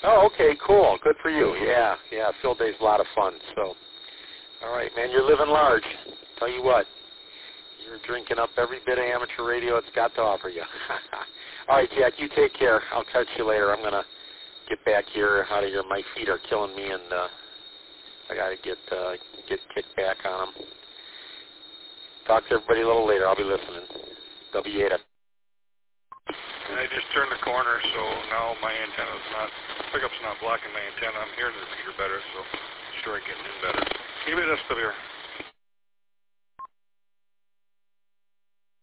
Oh, okay, cool. Good for you. Yeah, field day's a lot of fun. So, all right, man, you're living large. Tell you what, you're drinking up every bit of amateur radio it's got to offer you. All right, Jack, you take care. I'll catch you later. I'm gonna get back here out of here. My feet are killing me, and I gotta get kicked back on them. Talk to everybody a little later. I'll be listening. W8. I just turned the corner, so now my pickup's not blocking my antenna. I'm hearing the repeater better, so sure I'm getting in better. Give me this, Bill here.